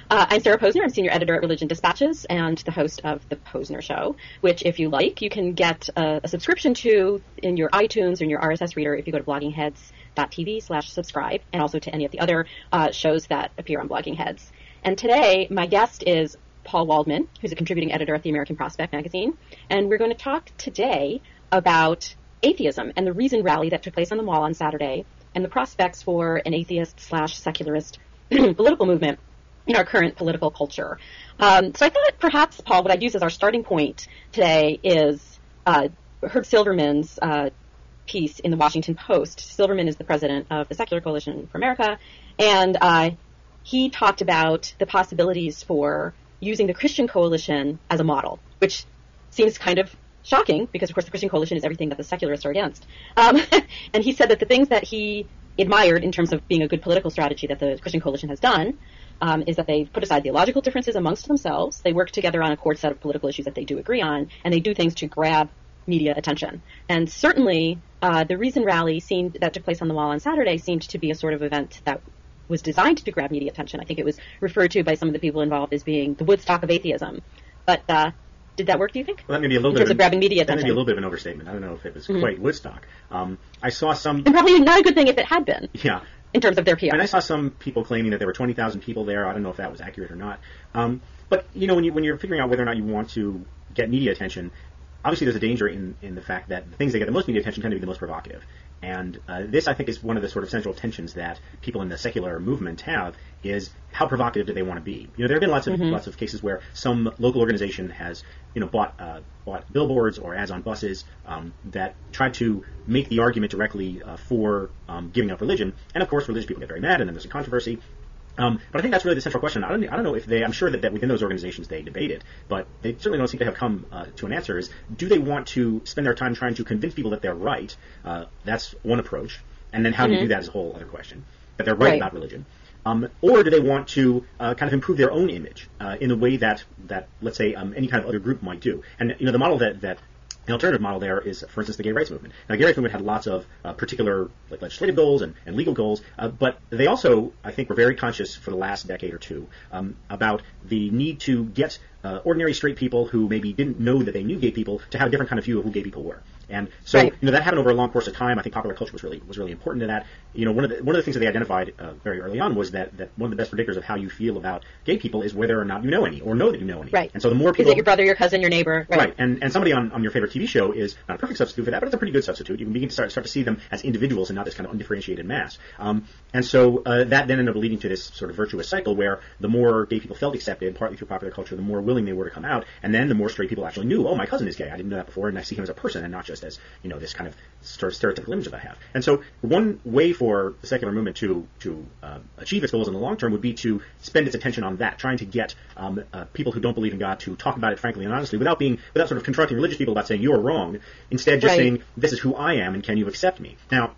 I'm Sarah Posner. I'm senior editor at Religion Dispatches and the host of The Posner Show, which, if you like, you can get a subscription to in your iTunes or in your RSS reader if you go to bloggingheads.tv/subscribe, and also to any of the other shows that appear on Blogging Heads. And today, my guest is Paul Waldman, who's a contributing editor at the American Prospect magazine, and we're going to talk today about atheism and the Reason rally that took place on the Mall on Saturday, and the prospects for an atheist/secularist political movement in our current political culture. So I thought perhaps, Paul, what I'd use as our starting point today is Herb Silverman's piece in the Washington Post. Silverman is the president of the Secular Coalition for America, and he talked about the possibilities for using the Christian Coalition as a model, which seems kind of shocking because, of course, the Christian Coalition is everything that the secularists are against. And he said that the things that he admired in terms of being a good political strategy that the Christian Coalition has done is that they put aside theological differences amongst themselves. They work together on a core set of political issues that they do agree on, and they do things to grab media attention. And certainly, the Reason rally that took place on the Mall on Saturday seemed to be a sort of event that was designed to grab media attention. I think it was referred to by some of the people involved as being the Woodstock of atheism. But did that work, do you think? Well, that may be a little in terms of grabbing media attention. That may be a little bit of an overstatement. I don't know if it was quite Woodstock. I saw some... And probably not a good thing if it had been. Yeah. In terms of their PR. And I saw some people claiming that there were 20,000 people there. I don't know if that was accurate or not. But, you know, when you're figuring out whether or not you want to get media attention, obviously there's a danger in the fact that the things that get the most media attention tend to be the most provocative. And this, I think, is one of the sort of central tensions that people in the secular movement have, is how provocative do they want to be? You know, there have been lots of cases where some local organization has, you know, bought billboards or ads on buses that try to make the argument directly for giving up religion. And, of course, religious people get very mad, and then there's a controversy. But I think that's really the central question. I don't know if I'm sure that within those organizations they debate it, but they certainly don't seem to have come to an answer, is do they want to spend their time trying to convince people that they're right? That's one approach. And then how do you do that is a whole other question, that they're right about religion. Or do they want to kind of improve their own image in a way that let's say, any kind of other group might do? And, you know, the model that the alternative model there is, for instance, the gay rights movement. Now, the gay rights movement had lots of particular legislative goals and legal goals, but they also, I think, were very conscious for the last decade or two about the need to get ordinary straight people who maybe didn't know that they knew gay people to have a different kind of view of who gay people were. And so, you know, that happened over a long course of time. I think popular culture was really important to that. You know, one of the things that they identified very early on was that one of the best predictors of how you feel about gay people is whether or not you know any, or know that you know any. Right. And so the more people... Is it your brother, your cousin, your neighbor? Right. And somebody on your favorite TV show is not a perfect substitute for that, but it's a pretty good substitute. You can begin to start to see them as individuals and not this kind of undifferentiated mass. And so that then ended up leading to this sort of virtuous cycle where the more gay people felt accepted, partly through popular culture, the more willing they were to come out, and then the more straight people actually knew, oh, my cousin is gay. I didn't know that before, and I see him as a person and not just as, you know, this kind of sort of stereotypical image that I have. And so one way for the secular movement to achieve its goals in the long term would be to spend its attention on that, trying to get people who don't believe in God to talk about it frankly and honestly without sort of confronting religious people about saying you're wrong, instead just saying this is who I am and can you accept me. Now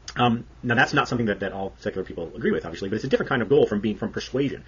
that's not something that all secular people agree with, obviously, but it's a different kind of goal from persuasion.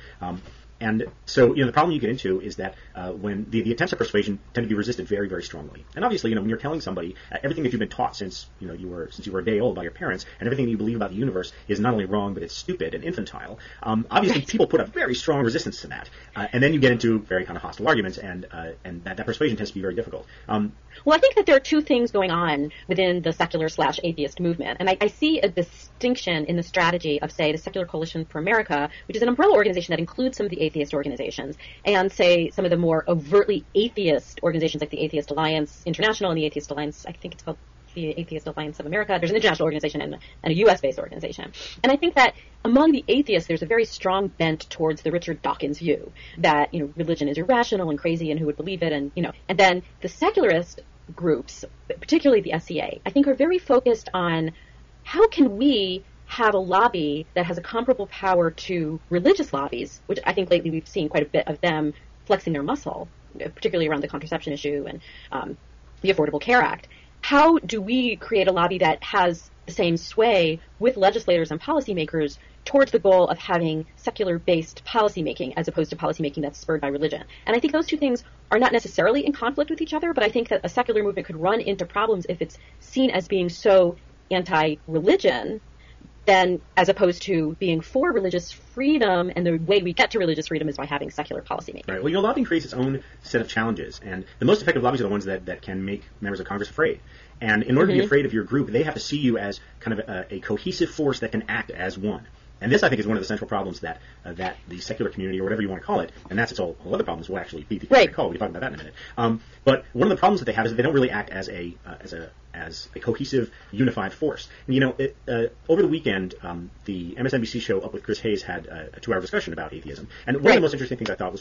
And so, you know, the problem you get into is that when the attempts at persuasion tend to be resisted very, very strongly. And obviously, you know, when you're telling somebody everything that you've been taught since you were a day old by your parents, and everything that you believe about the universe is not only wrong, but it's stupid and infantile, obviously people put up very strong resistance to that. And then you get into very kind of hostile arguments, and that persuasion tends to be very difficult. Well, I think that there are two things going on within the secular/atheist movement. And I see a distinction in the strategy of, say, the Secular Coalition for America, which is an umbrella organization that includes some of the atheist organizations, and, say, some of the more overtly atheist organizations like the Atheist Alliance International and the Atheist Alliance, I think it's called the Atheist Alliance of America. There's an international organization and a U.S.-based organization. And I think that among the atheists, there's a very strong bent towards the Richard Dawkins view that, you know, religion is irrational and crazy and who would believe it, and, you know, and then the secularist groups, particularly the SCA, I think are very focused on how can we have a lobby that has a comparable power to religious lobbies, which I think lately we've seen quite a bit of them flexing their muscle, particularly around the contraception issue and the Affordable Care Act. How do we create a lobby that has the same sway with legislators and policymakers towards the goal of having secular-based policymaking as opposed to policymaking that's spurred by religion? And I think those two things are not necessarily in conflict with each other, but I think that a secular movement could run into problems if it's seen as being so anti-religion then as opposed to being for religious freedom, and the way we get to religious freedom is by having secular policymaking. Right. Well, lobbying creates its own set of challenges, and the most effective lobbies are the ones that can make members of Congress afraid. And in order to be afraid of your group, they have to see you as kind of a cohesive force that can act as one. And this, I think, is one of the central problems that the secular community, or whatever you want to call it, and that's its whole other problems will actually be the call. We can talk about that in a minute. But one of the problems that they have is that they don't really act as a cohesive, unified force. And, over the weekend, the MSNBC show Up with Chris Hayes had a 2-hour discussion about atheism. And one of the most interesting things I thought was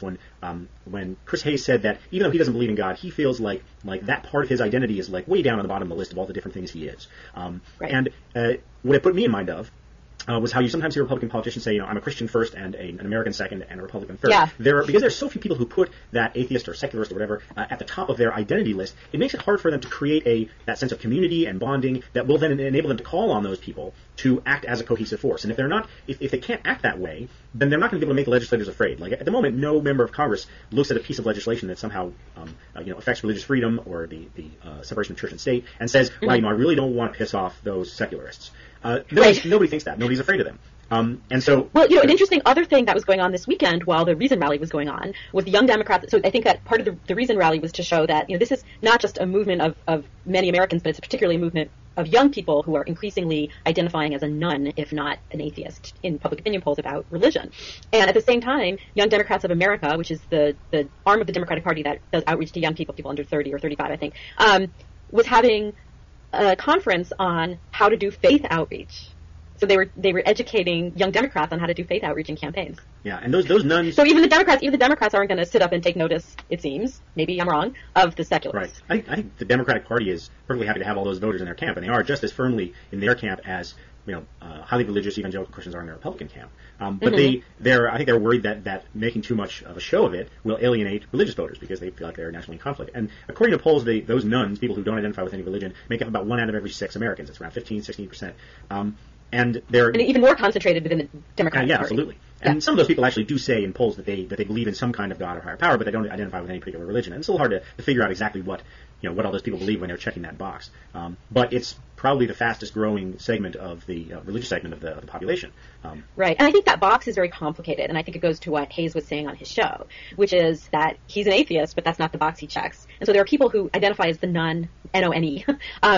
when Chris Hayes said that even though he doesn't believe in God, he feels like that part of his identity is way down on the bottom of the list of all the different things he is. And what it put me in mind of was how you sometimes hear Republican politicians say, I'm a Christian first and an American second and a Republican third. Yeah. Because there's so few people who put that atheist or secularist or whatever at the top of their identity list, it makes it hard for them to create that sense of community and bonding that will then enable them to call on those people to act as a cohesive force. And if they can't act that way, then they're not going to be able to make the legislators afraid. At the moment, no member of Congress looks at a piece of legislation that somehow affects religious freedom or the separation of church and state and says, I really don't want to piss off those secularists. Nobody thinks that. Nobody's afraid of them. And so, well, an interesting other thing that was going on this weekend while the Reason Rally was going on was the Young Democrats. So I think that part of the Reason Rally was to show that this is not just a movement of many Americans, but it's particularly a movement of young people who are increasingly identifying as a none, if not an atheist, in public opinion polls about religion. And at the same time, Young Democrats of America, which is the arm of the Democratic Party that does outreach to young people under 30 or 35, I think, was having a conference on how to do faith outreach. So they were educating young Democrats on how to do faith outreach in campaigns. Yeah, and those nuns. So even the Democrats aren't going to sit up and take notice, it seems, maybe I'm wrong, of the secularists. Right. I think the Democratic Party is perfectly happy to have all those voters in their camp, and they are just as firmly in their camp as highly religious evangelical Christians are in the Republican camp. But I think they're worried that making too much of a show of it will alienate religious voters because they feel like they're nationally in conflict. And according to polls, those nuns, people who don't identify with any religion, make up about 1 out of every 6 Americans. It's around 15-16%. And even more concentrated within the Democratic Party. Absolutely. And some of those people actually do say in polls that they believe in some kind of God or higher power, but they don't identify with any particular religion. And it's a little hard to figure out exactly what all those people believe when they're checking that box. But it's probably the fastest growing segment of the religious segment of the population. Right. And I think that box is very complicated, and I think it goes to what Hayes was saying on his show, which is that he's an atheist, but that's not the box he checks. And so there are people who identify as the none, N-O-N-E,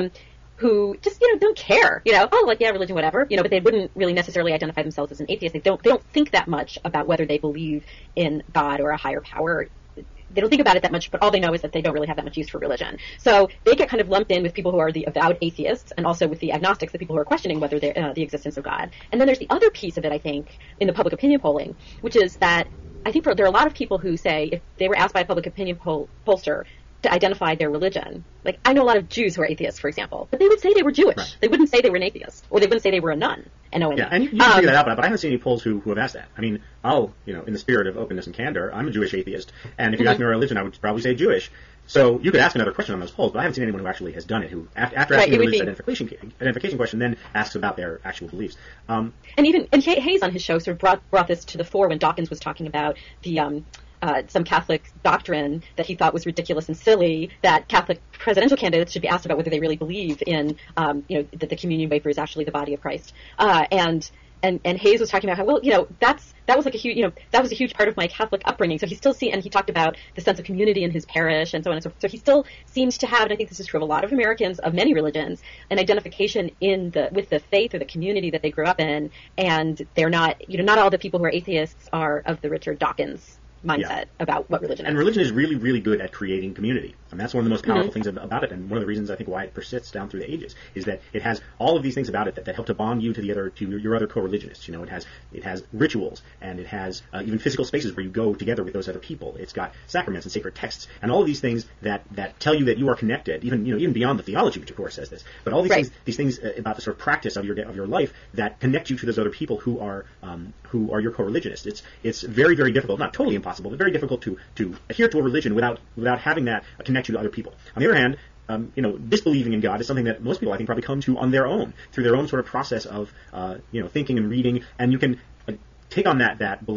who just, don't care, religion, whatever, but they wouldn't really necessarily identify themselves as an atheist. They don't think that much about whether they believe in God or a higher power. They don't think about it that much, but all they know is that they don't really have that much use for religion. So they get kind of lumped in with people who are the avowed atheists, and also with the agnostics, the people who are questioning whether the existence of God. And then there's the other piece of it, I think, in the public opinion polling, which is that I think there are a lot of people who say if they were asked by a public opinion pollster to identify their religion. Like, I know a lot of Jews who are atheists, for example, but they would say they were Jewish. Right. They wouldn't say they were an atheist, or they wouldn't say they were a nun. Yeah, and you can figure that out, but I haven't seen any polls who have asked that. I mean, in the spirit of openness and candor, I'm a Jewish atheist, and if you ask me my religion, I would probably say Jewish. So you could ask another question on those polls, but I haven't seen anyone who actually has done it, who, after asking the religious identification question, then asks about their actual beliefs. And Hayes on his show sort of brought this to the fore when Dawkins was talking about the some Catholic doctrine that he thought was ridiculous and silly, that Catholic presidential candidates should be asked about whether they really believe in, that the communion wafer is actually the body of Christ. And Hayes was talking about how, that was like a huge, that was a huge part of my Catholic upbringing. So he talked about the sense of community in his parish and so on and so forth. So he still seems to have, and I think this is true of a lot of Americans of many religions, an identification with the faith or the community that they grew up in. And they're not, not all the people who are atheists are of the Richard Dawkins mindset about what religion is. And religion is really, really good at creating community. And that's one of the most powerful things about it. And one of the reasons I think why it persists down through the ages is that it has all of these things about it that help to bond you to your other co-religionists. It has rituals, and it has even physical spaces where you go together with those other people. It's got sacraments and sacred texts, and all of these things that tell you that you are connected, even beyond the theology, which of course says this. But all these things about the sort of practice of your life that connect you to those other people who are your co-religionists. It's very, very difficult, not totally impossible, but very difficult to adhere to a religion without having that connect you to other people. On the other hand, disbelieving in God is something that most people, I think, probably come to on their own, through their own sort of process of, thinking and reading, and you can take on that belief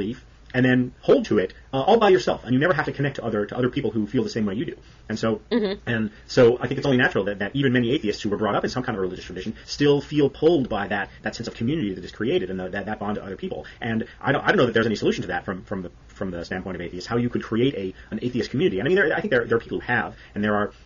and then hold to it all by yourself, and you never have to connect to other people who feel the same way you do. And so I think it's only natural that even many atheists who were brought up in some kind of religious tradition still feel pulled by that sense of community that is created and that bond to other people. And I don't know that there's any solution to that from the standpoint of atheists, how you could create an atheist community. And I mean, I think there are people who have, and there are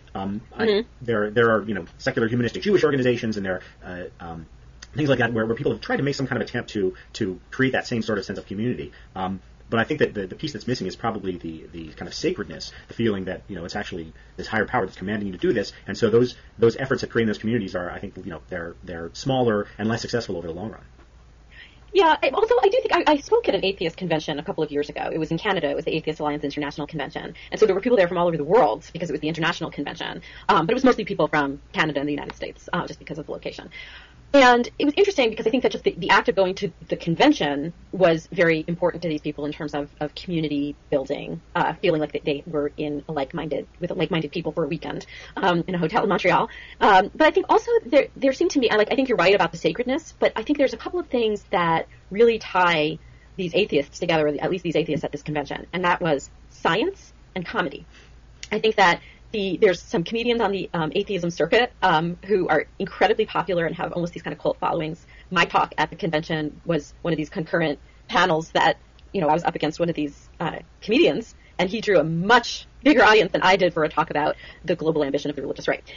there are secular humanistic Jewish organizations, and there are things like that where people have tried to make some kind of attempt to create that same sort of sense of community. But I think that the piece that's missing is probably the kind of sacredness, the feeling that it's actually this higher power that's commanding you to do this. And so those efforts at creating those communities are, I think, they're smaller and less successful over the long run. Yeah, although I do think I spoke at an atheist convention a couple of years ago. It was in Canada. It was the Atheist Alliance International Convention. And so there were people there from all over the world because it was the international convention. But it was mostly people from Canada and the United States, just because of the location. And it was interesting because I think that just the act of going to the convention was very important to these people in terms of community building, feeling like they were with like-minded people for a weekend in a hotel in Montreal. But I think also there seemed to me, I think you're right about the sacredness, but I think there's a couple of things that really tie these atheists together, or at least these atheists at this convention, and that was science and comedy. I think that there's some comedians on the atheism circuit who are incredibly popular and have almost these kind of cult followings. My talk at the convention was one of these concurrent panels that, I was up against one of these comedians, and he drew a much bigger audience than I did for a talk about the global ambition of the religious right.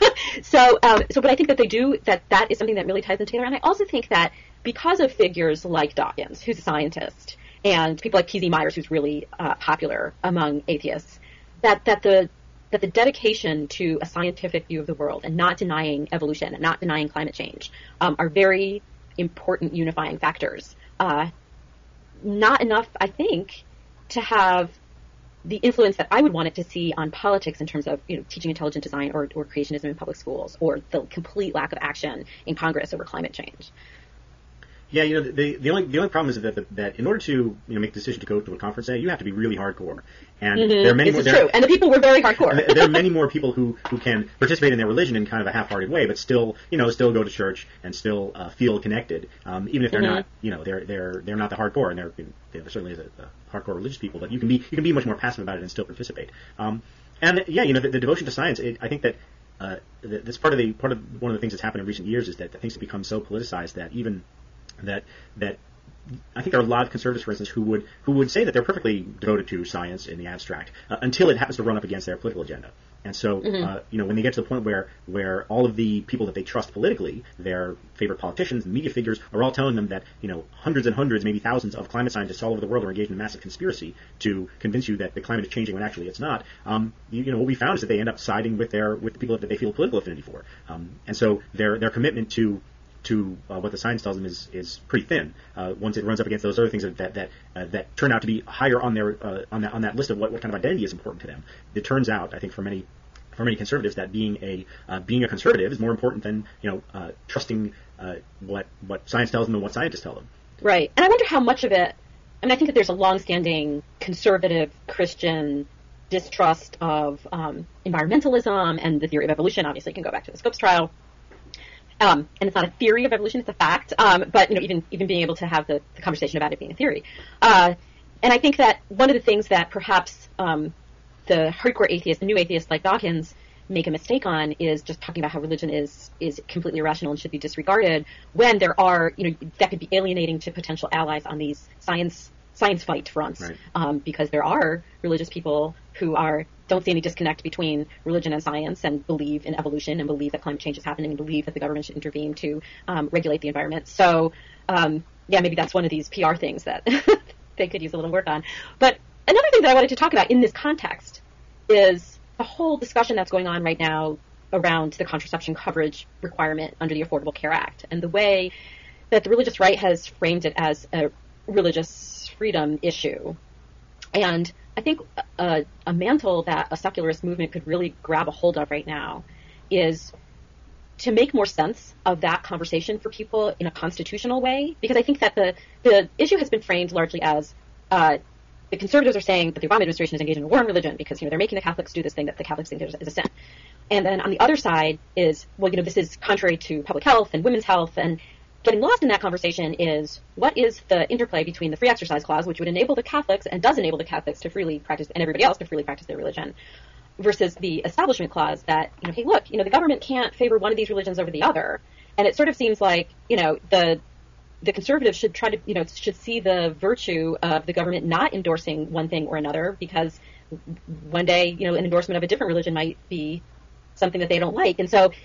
But I think that they do, that is something that really ties them together. And I also think that because of figures like Dawkins, who's a scientist, and people like P.Z. Myers, who's really popular among atheists, that the dedication to a scientific view of the world and not denying evolution and not denying climate change are very important unifying factors. Not enough, I think, to have the influence that I would want it to see on politics in terms of teaching intelligent design or creationism in public schools, or the complete lack of action in Congress over climate change. Yeah, the only problem is that in order to make the decision to go to a conference, you have to be really hardcore, and there are many more. True, and the people were very hardcore. There are many more people who can participate in their religion in kind of a half-hearted way, but still go to church and still feel connected, even if they're not they're not the hardcore, and there certainly is a hardcore religious people, but you can be much more passive about it and still participate. The devotion to science, I think that. That's part of one of the things that's happened in recent years is that things have become so politicized that even that I think there are a lot of conservatives, for instance, who would say that they're perfectly devoted to science in the abstract until it happens to run up against their political agenda. And so, when they get to the point where all of the people that they trust politically, their favorite politicians and media figures, are all telling them that hundreds and hundreds, maybe thousands of climate scientists all over the world are engaged in a massive conspiracy to convince you that the climate is changing when actually it's not. What we found is that they end up siding with the people that they feel political affinity for, and so their commitment to what the science tells them is pretty thin. Once it runs up against those other things that turn out to be higher on their on that list of what kind of identity is important to them, it turns out, I think, for many conservatives, that being a conservative is more important than trusting what science tells them and what scientists tell them. Right, and I wonder how much of it. I mean, I think that there's a long-standing conservative Christian distrust of environmentalism and the theory of evolution. Obviously, you can go back to the Scopes trial. And it's not a theory of evolution; it's a fact. But even being able to have the conversation about it being a theory, and I think that one of the things that perhaps the hardcore atheists, the new atheists like Dawkins, make a mistake on is just talking about how religion is completely irrational and should be disregarded, when there are that could be alienating to potential allies on these science fight fronts, right. Because there are religious people who don't see any disconnect between religion and science, and believe in evolution, and believe that climate change is happening, and believe that the government should intervene to regulate the environment. So, maybe that's one of these PR things that they could use a little work on. But another thing that I wanted to talk about in this context is the whole discussion that's going on right now around the contraception coverage requirement under the Affordable Care Act, and the way that the religious right has framed it as a religious freedom issue. And I think a mantle that a secularist movement could really grab a hold of right now is to make more sense of that conversation for people in a constitutional way, because I think that the issue has been framed largely as the conservatives are saying that the Obama administration is engaged in a war on religion because they're making the Catholics do this thing that the Catholics think is a sin. And then on the other side is, this is contrary to public health and women's health, and getting lost in that conversation is what is the interplay between the free exercise clause, which would enable the Catholics and does enable the Catholics to freely practice, and everybody else to freely practice their religion, versus the establishment clause that, hey, look, the government can't favor one of these religions over the other. And it sort of seems like, the conservatives should try to, should see the virtue of the government not endorsing one thing or another, because one day, an endorsement of a different religion might be something that they don't like. And so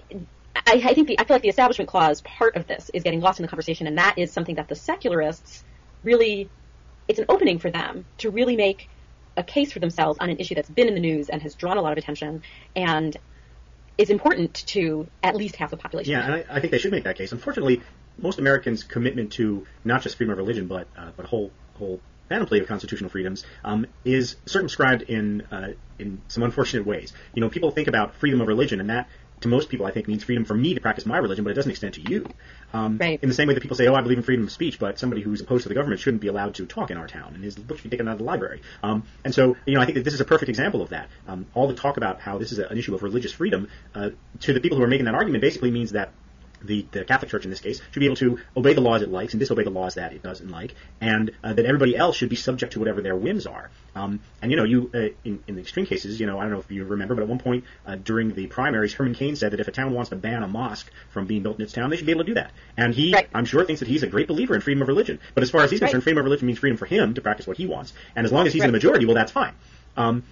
I feel like the establishment clause part of this is getting lost in the conversation, and that is something that the secularists really, it's an opening for them to really make a case for themselves on an issue that's been in the news and has drawn a lot of attention and is important to at least half the population. Yeah, and I think they should make that case. Unfortunately, most Americans' commitment to not just freedom of religion, but a whole panoply of constitutional freedoms is circumscribed in some unfortunate ways. People think about freedom of religion, and that, to most people, I think, means freedom for me to practice my religion, but it doesn't extend to you. Right. In the same way that people say, I believe in freedom of speech, but somebody who's opposed to the government shouldn't be allowed to talk in our town, and his book should be taken out of the library. And so, I think that this is a perfect example of that. All the talk about how this is an issue of religious freedom, to the people who are making that argument, basically means that the Catholic Church in this case should be able to obey the laws it likes and disobey the laws that it doesn't like, and that everybody else should be subject to whatever their whims are. And you in the extreme cases, I don't know if you remember, but at one point during the primaries, Herman Cain said that if a town wants to ban a mosque from being built in its town, they should be able to do that. And he, right, I'm sure, thinks that he's a great believer in freedom of religion. But as far as he's concerned, freedom of religion means freedom for him to practice what he wants. And as long as he's in the majority, well, that's fine. So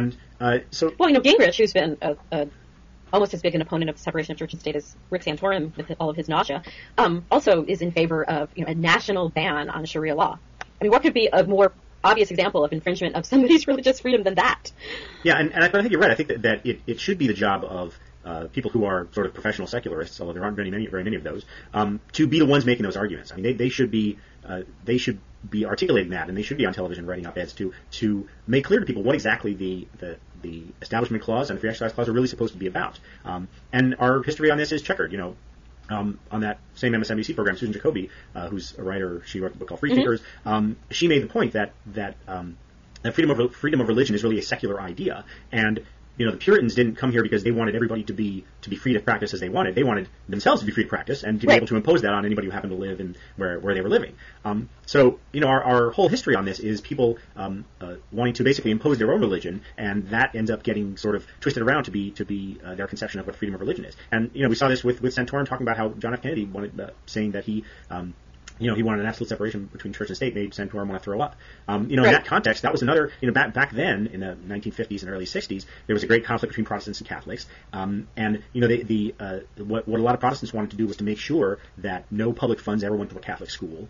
Gingrich, who's been almost as big an opponent of the separation of church and state as Rick Santorum with all of his nausea, also is in favor of a national ban on Sharia law. I mean, what could be a more obvious example of infringement of somebody's religious freedom than that? Yeah, and I think you're right. I think that it should be the job of people who are sort of professional secularists, although there aren't very many of those, to be the ones making those arguments. I mean, they should be articulating that, and they should be on television writing op-eds to make clear to people what exactly the Establishment Clause and the Free Exercise Clause are really supposed to be about. And our history on this is checkered. On that same MSNBC program, Susan Jacoby, who's a writer, she wrote a book called Free Thinkers. She made the point that freedom of religion is really a secular idea, and the Puritans didn't come here because they wanted everybody to be free to practice as they wanted. They wanted themselves to be free to practice and to be able to impose that on anybody who happened to live in where they were living. So our whole history on this is people wanting to basically impose their own religion, and that ends up getting sort of twisted around to be their conception of what freedom of religion is. And we saw this with Santorum talking about how John F. Kennedy wanted saying that he he wanted an absolute separation between church and state, made Santorum want to throw up. In that context, that was another, back then in the 1950s and early 60s, there was a great conflict between Protestants and Catholics. And what a lot of Protestants wanted to do was to make sure that no public funds ever went to a Catholic school.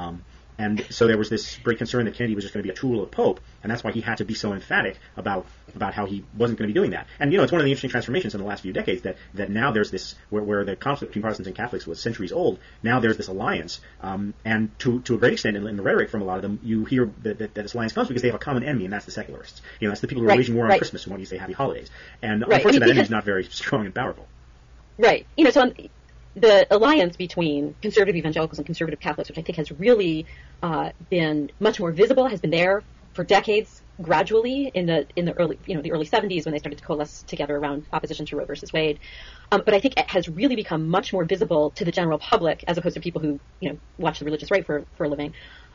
And so there was this great concern that Kennedy was just going to be a tool of the Pope, and that's why he had to be so emphatic about how he wasn't going to be doing that. And it's one of the interesting transformations in the last few decades that now there's this where the conflict between Protestants and Catholics was centuries old. Now there's this alliance, and to a great extent in the rhetoric from a lot of them, you hear that this alliance comes because they have a common enemy, and that's the secularists. That's the people who are waging war on Christmas and want you to say Happy Holidays. And unfortunately, that enemy is not very strong and powerful. Right. So the alliance between conservative evangelicals and conservative Catholics, which I think has really been much more visible, has been there for decades, gradually in the early the early 70s when they started to coalesce together around opposition to Roe versus Wade. But I think it has really become much more visible to the general public as opposed to people who watch the religious right for a living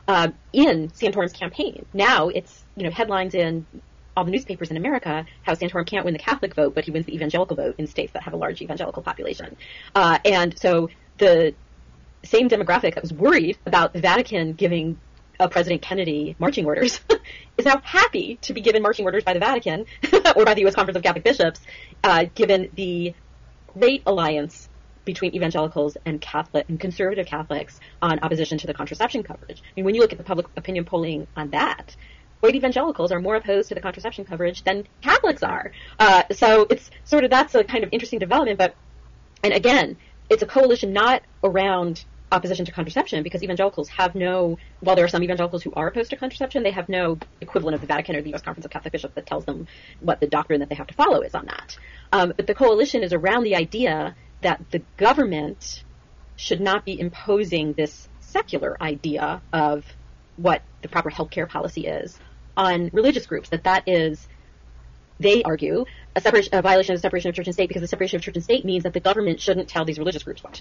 in Santorum's campaign. Now it's headlines in all the newspapers in America how Santorum can't win the Catholic vote, but he wins the evangelical vote in states that have a large evangelical population. And so the same demographic that was worried about the Vatican giving President Kennedy marching orders is now happy to be given marching orders by the Vatican or by the U.S. Conference of Catholic Bishops, given the great alliance between evangelicals and Catholic and conservative Catholics on opposition to the contraception coverage. I mean, when you look at the public opinion polling on that, white evangelicals are more opposed to the contraception coverage than Catholics are. So it's sort of, that's a kind of interesting development. And again, it's a coalition not around opposition to contraception, because evangelicals have while there are some evangelicals who are opposed to contraception, they have no equivalent of the Vatican or the U.S. Conference of Catholic Bishops that tells them what the doctrine that they have to follow is on that. But the coalition is around the idea that the government should not be imposing this secular idea of what the proper healthcare policy is on religious groups, that is, they argue, a violation of the separation of church and state, because the separation of church and state means that the government shouldn't tell these religious groups what to do. Yeah.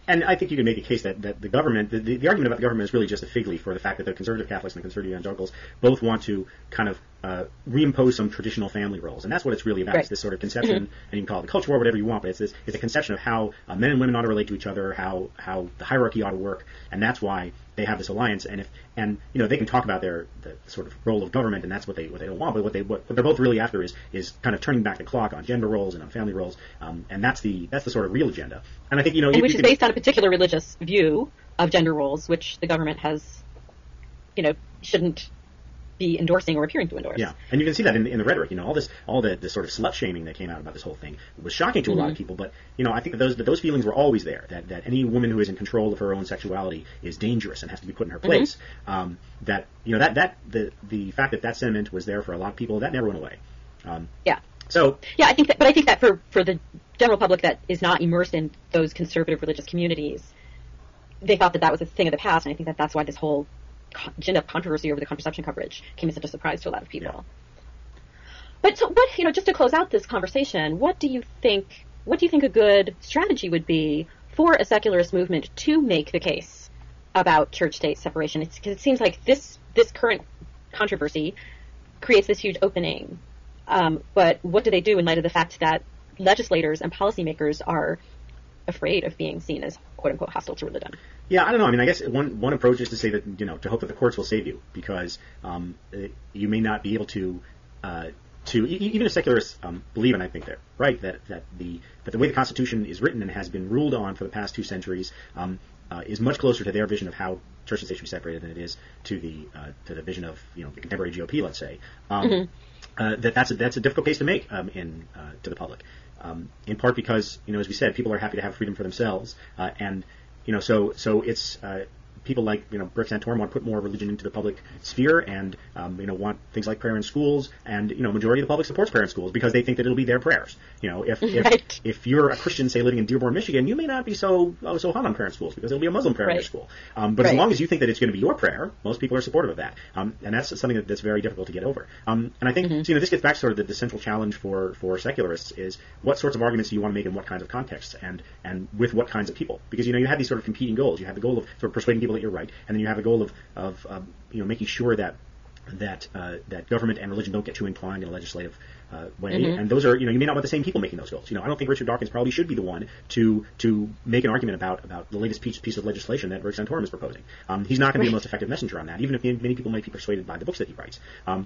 And I think you can make a case that the government, the argument about the government is really just a fig leaf for the fact that the conservative Catholics and the conservative evangelicals both want to kind of reimpose some traditional family roles. And that's what it's really about. Right. It's this sort of conception, and you can call it the culture war, whatever you want, but it's a conception of how men and women ought to relate to each other, how the hierarchy ought to work, and that's why they have this alliance. And they can talk about the sort of role of government, and that's what they don't want, but what they're both really after is kind of turning back the clock on gender roles and on family roles, and that's the sort of real agenda. And I think which is based on a particular religious view of gender roles, which the government has, shouldn't be endorsing or appearing to endorse. Yeah, and you can see that in the rhetoric. All the sort of slut shaming that came out about this whole thing was shocking to a lot of people. But I think that those feelings were always there. That any woman who is in control of her own sexuality is dangerous and has to be put in her place. The fact that sentiment was there for a lot of people, that never went away. So I think that for the general public that is not immersed in those conservative religious communities, they thought that was a thing of the past, and I think that that's why this whole gin up controversy over the contraception coverage came as such a surprise to a lot of people. Yeah. But so what, just to close out this conversation, what do you think a good strategy would be for a secularist movement to make the case about church-state separation? Because it seems like this current controversy creates this huge opening. But what do they do in light of the fact that legislators and policymakers are afraid of being seen as quote-unquote hostile to religion? Yeah, I don't know. I mean, I guess one approach is to say that, to hope that the courts will save you, because you may not be able to even if secularists believe, and I think they're right, that the way the Constitution is written and has been ruled on for the past 2 centuries is much closer to their vision of how church and state should be separated than it is to the vision of the contemporary GOP, let's say. That's a difficult case to make to the public, in part because as we said, people are happy to have freedom for themselves, and so it's people like Rick Santorum want to put more religion into the public sphere, and want things like prayer in schools, and majority of the public supports prayer in schools because they think that it'll be their prayers. If you're a Christian, say living in Dearborn, Michigan, you may not be so hot on prayer in schools because it'll be a Muslim prayer in your school. But as long as you think that it's going to be your prayer, most people are supportive of that, and that's something that's very difficult to get over. And I think this gets back to sort of the central challenge for secularists is what sorts of arguments do you want to make in what kinds of contexts and with what kinds of people, because you have these sort of competing goals. You have the goal of sort of persuading people that you're right, and then you have the goal of making sure that government and religion don't get too inclined in a legislative way, and those are you may not want the same people making those goals. I don't think Richard Dawkins probably should be the one to make an argument about the latest piece of legislation that Rick Santorum is proposing. He's not going to be the most effective messenger on that, even if many people might be persuaded by the books that he writes.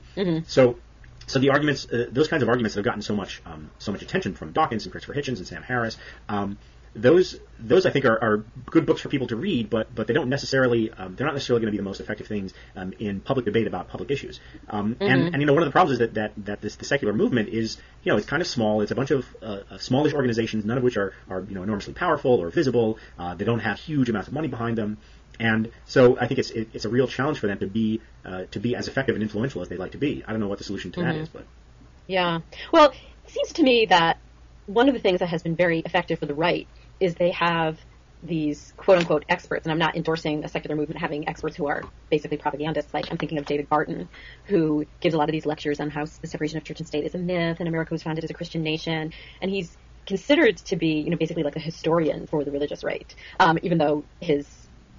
So the arguments, those kinds of arguments that have gotten so much attention from Dawkins and Christopher Hitchens and Sam Harris. Those I think are good books for people to read, but they don't necessarily they're not necessarily going to be the most effective things in public debate about public issues. And one of the problems is that the secular movement is it's kind of small. It's a bunch of smallish organizations, none of which are enormously powerful or visible. They don't have huge amounts of money behind them, and so I think it's a real challenge for them to be as effective and influential as they'd like to be. I don't know what the solution to that is, but yeah. Well, it seems to me that one of the things that has been very effective for the right is they have these quote-unquote experts, and I'm not endorsing a secular movement having experts who are basically propagandists. Like, I'm thinking of David Barton, who gives a lot of these lectures on how the separation of church and state is a myth, and America was founded as a Christian nation, and he's considered to be, basically like a historian for the religious right, even though his,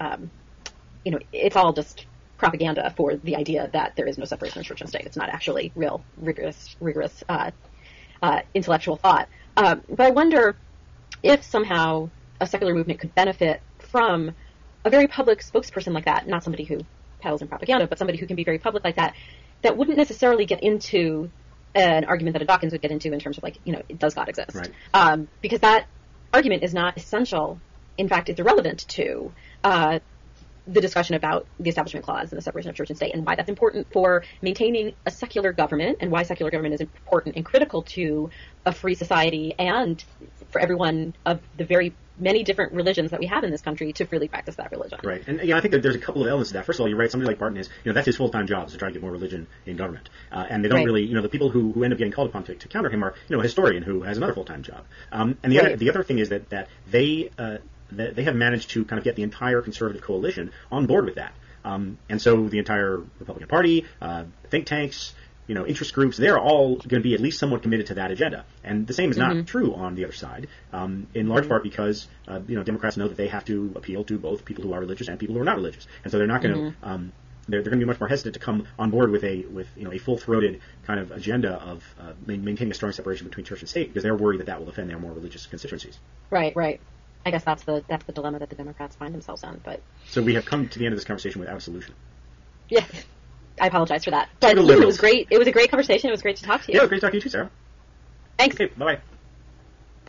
it's all just propaganda for the idea that there is no separation of church and state. It's not actually real, rigorous intellectual thought. But I wonder if somehow a secular movement could benefit from a very public spokesperson like that, not somebody who peddles in propaganda, but somebody who can be very public like that wouldn't necessarily get into an argument that a Dawkins would get into in terms of does God exist? Right. Because that argument is not essential. In fact, it's irrelevant to the discussion about the Establishment Clause and the separation of church and state, and why that's important for maintaining a secular government, and why secular government is important and critical to a free society and for everyone of the very many different religions that we have in this country to freely practice that religion. Right. And I think that there's a couple of elements to that. First of all, you're right. Somebody like Barton is, that's his full-time job, is to try to get more religion in government. And they don't really, the people who end up getting called upon to counter him are, a historian who has another full-time job. And the other thing is that they have managed to kind of get the entire conservative coalition on board with that. And so the entire Republican Party, think tanks, interest groups, they're all going to be at least somewhat committed to that agenda. And the same is not true on the other side, in large part because, Democrats know that they have to appeal to both people who are religious and people who are not religious. And so they're not going to, they're going to be much more hesitant to come on board with a full-throated kind of agenda of maintaining a strong separation between church and state, because they're worried that that will offend their more religious constituencies. Right. I guess that's the dilemma that the Democrats find themselves in. But so we have come to the end of this conversation without a solution. Yeah, I apologize for that. But it was great. It was a great conversation. It was great to talk to you. Yeah, it was great to talk to you too, Sarah. Thanks. Okay, bye-bye.